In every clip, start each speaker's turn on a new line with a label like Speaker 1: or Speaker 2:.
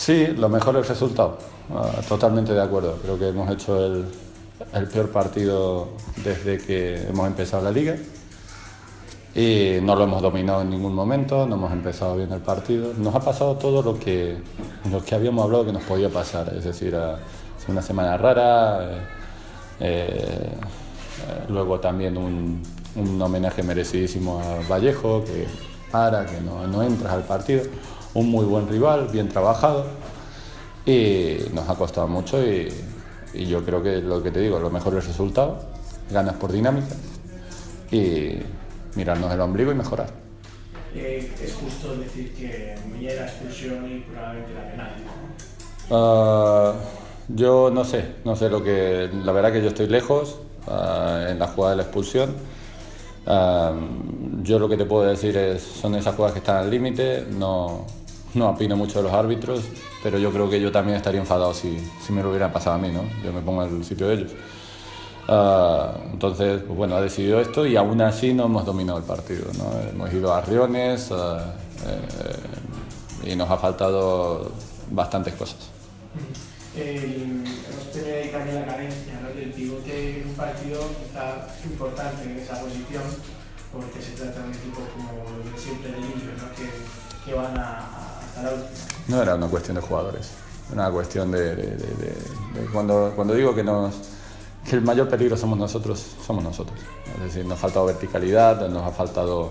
Speaker 1: Sí, lo mejor es el resultado. Totalmente de acuerdo. Creo que hemos hecho el peor partido desde que hemos empezado la liga y no lo hemos dominado en ningún momento, no hemos empezado bien el partido. Nos ha pasado todo lo que habíamos hablado que nos podía pasar, es decir, una semana rara, luego también un homenaje merecidísimo a Vallejo, que no entras al partido, un muy buen rival, bien trabajado, y nos ha costado mucho y yo creo que lo que te digo, lo mejor es el resultado, ganas por dinámica y mirarnos el ombligo y mejorar.
Speaker 2: Es justo decir que Muñe la expulsión y probablemente la penal.
Speaker 1: Yo no sé la verdad que yo estoy lejos en la jugada de la expulsión. Yo lo que te puedo decir son esas jugadas que están al límite, no opino mucho de los árbitros, pero yo creo que yo también estaría enfadado si me lo hubieran pasado a mí, ¿no? Yo me pongo en el sitio de ellos. Entonces, pues bueno, ha decidido esto y aún así no hemos dominado el partido, ¿no? Hemos ido a riones y nos ha faltado bastantes cosas.
Speaker 2: Hemos tenido ahí también la carencia, ¿no?, del pivote en un partido quizá importante en esa posición, porque se trata de un equipo como lo de siempre de limpio, ¿no?, que van hasta la última.
Speaker 1: No era una cuestión de jugadores, era una cuestión de cuando digo que el mayor peligro somos nosotros. Es decir, nos ha faltado verticalidad, nos ha faltado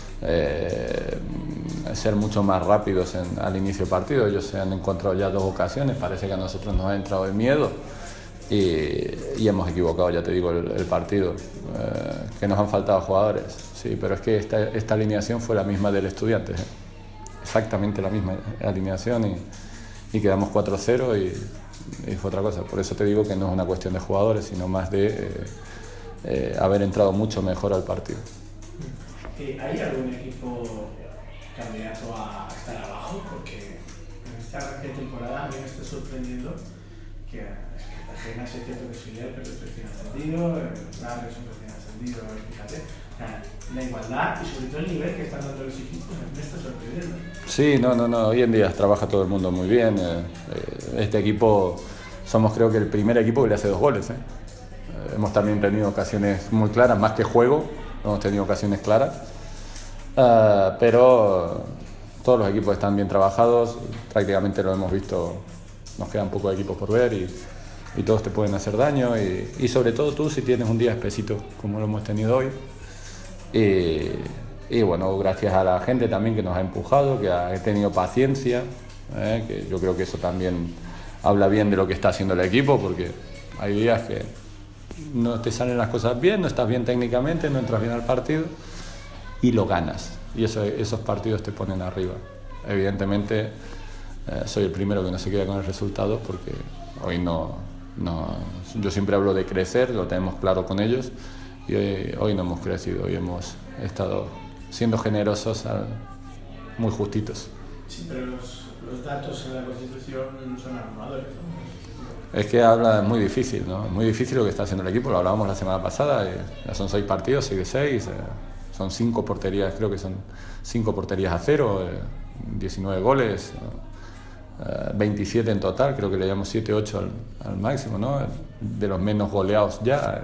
Speaker 1: ser mucho más rápidos al inicio del partido. Ellos se han encontrado ya 2 ocasiones, parece que a nosotros nos ha entrado el miedo y hemos equivocado, ya te digo, el partido. Que nos han faltado jugadores, sí, pero es que esta alineación fue la misma del Estudiantes, exactamente la misma alineación y quedamos 4-0 y fue otra cosa. Por eso te digo que no es una cuestión de jugadores, sino más de haber entrado mucho mejor al partido.
Speaker 2: ¿Hay algún equipo candidato a estar abajo? Porque en esta arranque de temporada a mí me está sorprendiendo que Cartagena es cierto que es filial, pero es recién ascendido, Navarra es un recién ascendido, fíjate. La igualdad y sobre todo el nivel que están dando los equipos me está sorprendiendo.
Speaker 1: Sí, no, hoy en día trabaja todo el mundo muy bien. Este equipo somos creo que el primer equipo que le hace 2 goles. Hemos también tenido ocasiones muy claras, más que juego, hemos tenido ocasiones claras, pero todos los equipos están bien trabajados, prácticamente lo hemos visto, nos quedan pocos equipos por ver y todos te pueden hacer daño y sobre todo tú si tienes un día espesito como lo hemos tenido hoy. Y bueno, gracias a la gente también que nos ha empujado, que ha tenido paciencia, que yo creo que eso también habla bien de lo que está haciendo el equipo, porque hay días que no te salen las cosas bien, no estás bien técnicamente, no entras bien al partido y lo ganas. Y esos partidos te ponen arriba. Evidentemente soy el primero que no se queda con el resultado porque hoy yo siempre hablo de crecer, lo tenemos claro con ellos. Y hoy no hemos crecido, hoy hemos estado siendo generosos, muy justitos.
Speaker 2: Sí, pero los datos en la Constitución son abrumadores, ¿no?
Speaker 1: Es que es muy difícil, ¿no? Es muy difícil lo que está haciendo el equipo, lo hablábamos la semana pasada, ya son 6 partidos, 6 de 6, son 5 porterías, creo que son 5 porterías a 0, 19 goles, 27 en total, creo que le llevamos 7-8 al máximo, ¿no? De los menos goleados ya.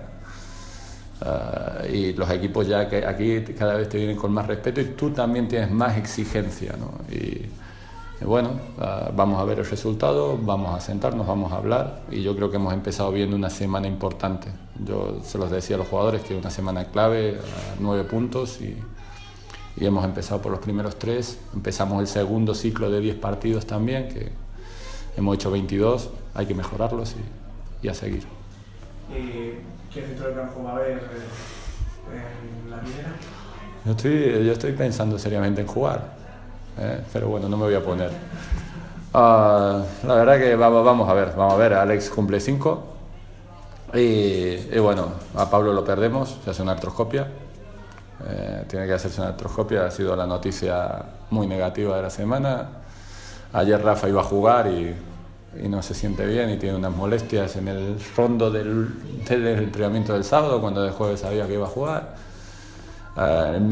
Speaker 1: Y los equipos ya que aquí cada vez te vienen con más respeto y tú también tienes más exigencia, ¿no? Y bueno, vamos a ver el resultado, vamos a sentarnos, vamos a hablar y yo creo que hemos empezado viendo una semana importante. Yo se los decía a los jugadores que una semana clave, 9 puntos y hemos empezado por los primeros 3, empezamos el segundo ciclo de 10 partidos también, que hemos hecho 22, hay que mejorarlos y a seguir.
Speaker 2: ¿Qué centro de campo va a haber en la Minera?
Speaker 1: Yo estoy pensando seriamente en jugar, pero bueno, no me voy a poner. La verdad que vamos a ver, Alex cumple 5 y bueno, a Pablo lo perdemos, se hace una artroscopia, tiene que hacerse una artroscopia, ha sido la noticia muy negativa de la semana. Ayer Rafa iba a jugar y no se siente bien y tiene unas molestias en el fondo del entrenamiento del sábado, cuando el jueves sabía que iba a jugar.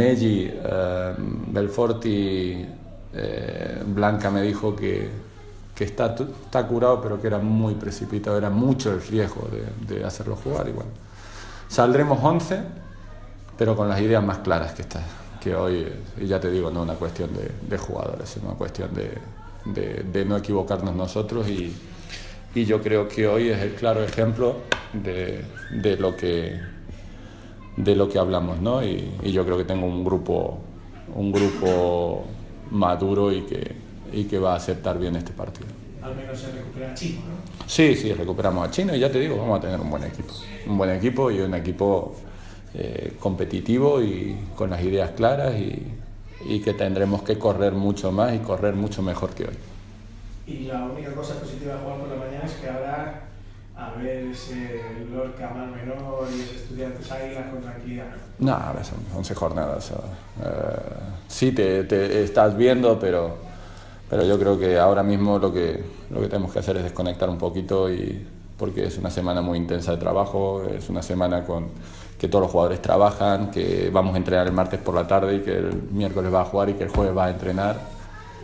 Speaker 1: Meggi, Belforti, Blanca me dijo que que está curado, pero que era muy precipitado, era mucho el riesgo de hacerlo jugar. Y bueno, saldremos 11, pero con las ideas más claras que hoy, y ya te digo, no es una cuestión de jugadores, es una cuestión de no equivocarnos nosotros, y yo creo que hoy es el claro ejemplo de lo que hablamos, ¿no? Y yo creo que tengo un grupo maduro y que va a aceptar bien este partido.
Speaker 2: Al menos se recupera a Chino, ¿no?
Speaker 1: Sí, recuperamos a Chino y ya te digo, vamos a tener un buen equipo y un equipo competitivo y con las ideas claras, y que tendremos que correr mucho más y correr mucho mejor que hoy.
Speaker 2: Y la única cosa positiva de jugar por la mañana es que ahora, a ver ese Lorca más menor y ese Estudiantes Águilas con tranquilidad.
Speaker 1: No, son 11 jornadas. Sí, te estás viendo, pero yo creo que ahora mismo lo que tenemos que hacer es desconectar un poquito, porque es una semana muy intensa de trabajo, es una semana que todos los jugadores trabajan, que vamos a entrenar el martes por la tarde y que el miércoles va a jugar y que el jueves va a entrenar.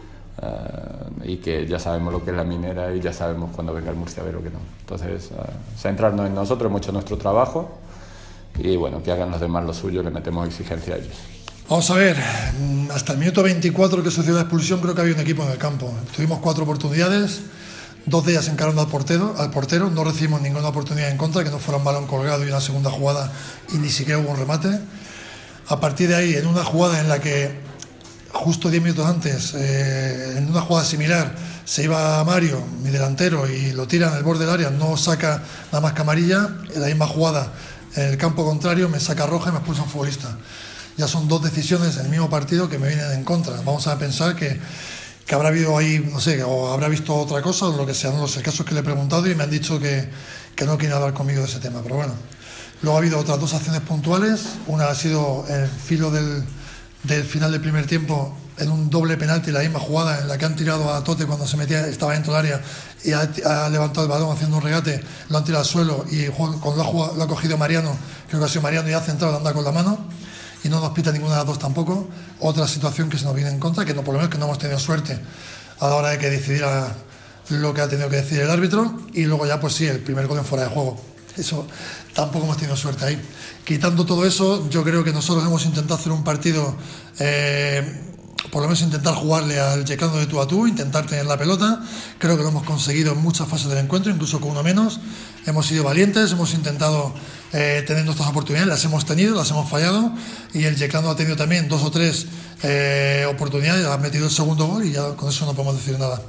Speaker 1: Y que ya sabemos lo que es la Minera y ya sabemos cuando venga el Murcia a ver lo que no. Entonces, centrarnos en nosotros, hemos hecho nuestro trabajo, y bueno, que hagan los demás lo suyo, le metemos exigencia a ellos.
Speaker 3: Vamos a ver, hasta el minuto 24 que sucedió la expulsión, creo que había un equipo en el campo. Tuvimos 4 oportunidades, 2 de ellas encarando al portero, no recibimos ninguna oportunidad en contra, que no fuera un balón colgado y una segunda jugada, y ni siquiera hubo un remate. A partir de ahí, en una jugada en la que justo 10 minutos antes, en una jugada similar, se iba Mario, mi delantero, y lo tira en el borde del área, no saca nada más que amarilla. En la misma jugada, en el campo contrario, me saca roja y me expulsa un futbolista. Ya son 2 decisiones en el mismo partido que me vienen en contra. Vamos a pensar que habrá habido ahí, no sé, o habrá visto otra cosa, o lo que sea, no lo sé. El caso es que le he preguntado y me han dicho que no quieren hablar conmigo de ese tema, pero bueno. Luego ha habido otras 2 acciones puntuales. Una ha sido el filo del final del primer tiempo, en un doble penalti, la misma jugada en la que han tirado a Tote cuando estaba dentro del área, y ha levantado el balón haciendo un regate, lo han tirado al suelo, y cuando lo ha cogido Mariano, creo que ha sido Mariano, y ha centrado, anda con la mano, y no nos pita ninguna de las 2 tampoco. Otra situación que se nos viene en contra, que no, por lo menos que no hemos tenido suerte a la hora de que decidiera lo que ha tenido que decidir el árbitro. Y luego ya, pues sí, el primer gol en fuera de juego. Eso tampoco hemos tenido suerte ahí. Quitando todo eso, yo creo que nosotros hemos intentado hacer un partido, por lo menos intentar jugarle al Yeclano de tú a tú, intentar tener la pelota. Creo que lo hemos conseguido en muchas fases del encuentro, incluso con uno menos. Hemos sido valientes, hemos intentado tener nuestras oportunidades, las hemos tenido, las hemos fallado, y el Yeclano ha tenido también 2 o 3 oportunidades, ha metido el segundo gol, y ya con eso no podemos decir nada.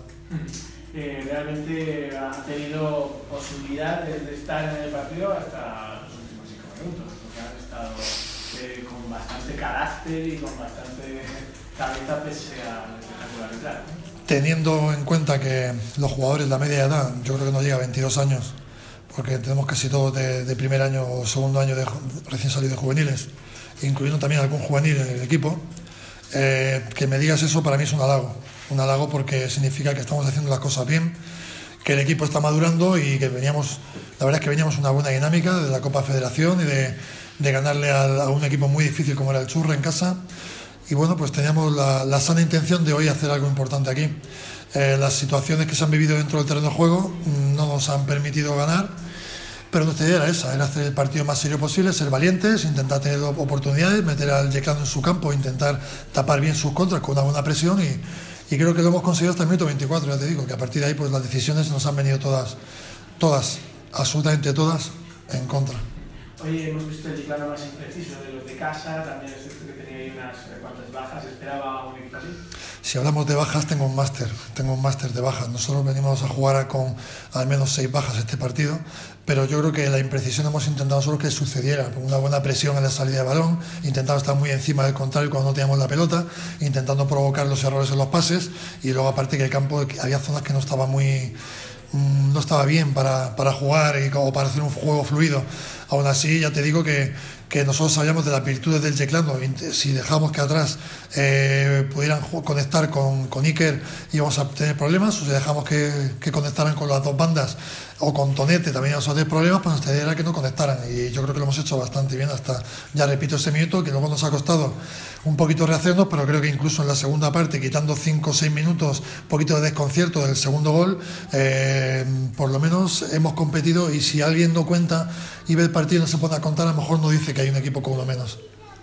Speaker 2: Realmente ha tenido posibilidad de estar en el partido hasta los últimos 5 minutos, porque han estado con bastante carácter y con bastante cabeza pese al espectacular entrar, ¿no?
Speaker 3: Teniendo en cuenta que los jugadores, la media edad, yo creo que no llega a 22 años, porque tenemos casi todos de primer año o segundo año recién salidos de juveniles, incluyendo también algún juvenil en el equipo. Que me digas eso para mí es un halago, porque significa que estamos haciendo las cosas bien, que el equipo está madurando, y que la verdad es que veníamos una buena dinámica de la Copa Federación y de ganarle a un equipo muy difícil como era el Churra en casa. Y bueno, pues teníamos la sana intención de hoy hacer algo importante aquí. Las situaciones que se han vivido dentro del terreno de juego no nos han permitido ganar, pero nuestra idea era esa, era hacer el partido más serio posible, ser valientes, intentar tener oportunidades, meter al Yeclano en su campo, intentar tapar bien sus contras con una buena presión, y creo que lo hemos conseguido hasta el minuto 24, ya te digo, que a partir de ahí pues las decisiones nos han venido todas, absolutamente todas, en contra.
Speaker 2: Hoy hemos visto el Yeclano más impreciso de los de casa, también es cierto que tenía ahí unas cuantas bajas, ¿esperaba un equipo así?
Speaker 3: Si hablamos de bajas, tengo un máster de bajas. Nosotros venimos a jugar con al menos 6 bajas este partido, pero yo creo que la imprecisión hemos intentado solo que sucediera, con una buena presión en la salida de balón, intentando estar muy encima del contrario cuando no teníamos la pelota, intentando provocar los errores en los pases, y luego aparte que el campo había zonas que no estaba bien para jugar o para hacer un juego fluido. Aún así, ya te digo que nosotros sabíamos de las virtudes del Yeclano. Si dejamos que atrás pudieran conectar con Iker, íbamos a tener problemas, o si dejamos que conectaran con las dos bandas o con Tonete, también íbamos a tener problemas, pues nuestra idea era que no conectaran, y yo creo que lo hemos hecho bastante bien hasta, ya repito, ese minuto, que luego nos ha costado un poquito rehacernos, pero creo que incluso en la segunda parte, quitando 5 o 6 minutos, un poquito de desconcierto del segundo gol, por lo menos hemos competido, y si alguien no cuenta y ve el partido y no se pone a contar, a lo mejor no dice que hay un equipo con uno menos.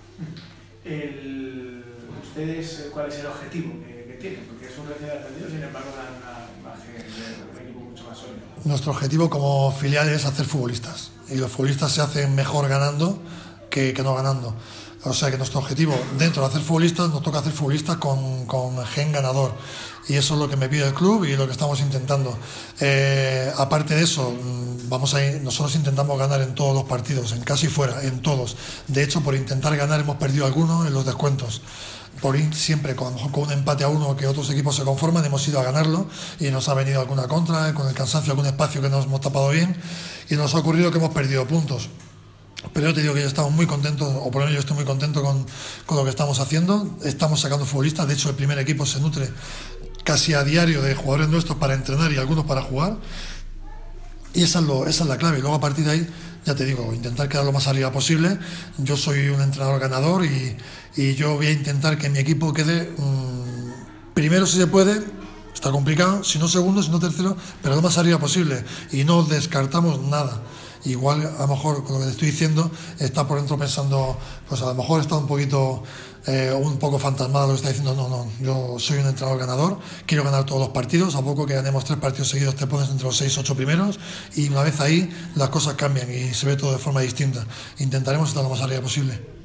Speaker 2: ¿Ustedes cuál es el objetivo que tienen? Porque es un recién ascendido, sin embargo, un equipo mucho más sólido.
Speaker 3: Nuestro objetivo como filial es hacer futbolistas, y los futbolistas se hacen mejor ganando que no ganando. O sea que nuestro objetivo, dentro de hacer futbolistas, nos toca hacer futbolistas con gen ganador, y eso es lo que me pide el club y lo que estamos intentando. Aparte de eso, nosotros intentamos ganar en todos los partidos, en casa y fuera, en todos. De hecho, por intentar ganar hemos perdido algunos en los descuentos. Por ir siempre con un empate a 1 que otros equipos se conforman, hemos ido a ganarlo y nos ha venido alguna contra, con el cansancio, algún espacio que nos hemos tapado bien, y nos ha ocurrido que hemos perdido puntos. Pero yo te digo que yo estamos muy contentos, o por lo menos yo estoy muy contento con lo que estamos haciendo. Estamos sacando futbolistas, de hecho el primer equipo se nutre casi a diario de jugadores nuestros para entrenar y algunos para jugar, y esa es la clave. Y luego a partir de ahí, ya te digo, intentar quedar lo más arriba posible. Yo soy un entrenador ganador y yo voy a intentar que mi equipo quede primero si se puede. Está complicado, si no segundo, si no tercero, pero lo más arriba posible, y no descartamos nada. Igual a lo mejor con lo que te estoy diciendo está por dentro pensando, pues a lo mejor está un poco fantasmado lo que está diciendo. No, yo soy un entrenador ganador, quiero ganar todos los partidos. A poco que ganemos 3 partidos seguidos te pones entre los 6 o 8 primeros, y una vez ahí las cosas cambian y se ve todo de forma distinta. Intentaremos estar lo más arriba posible.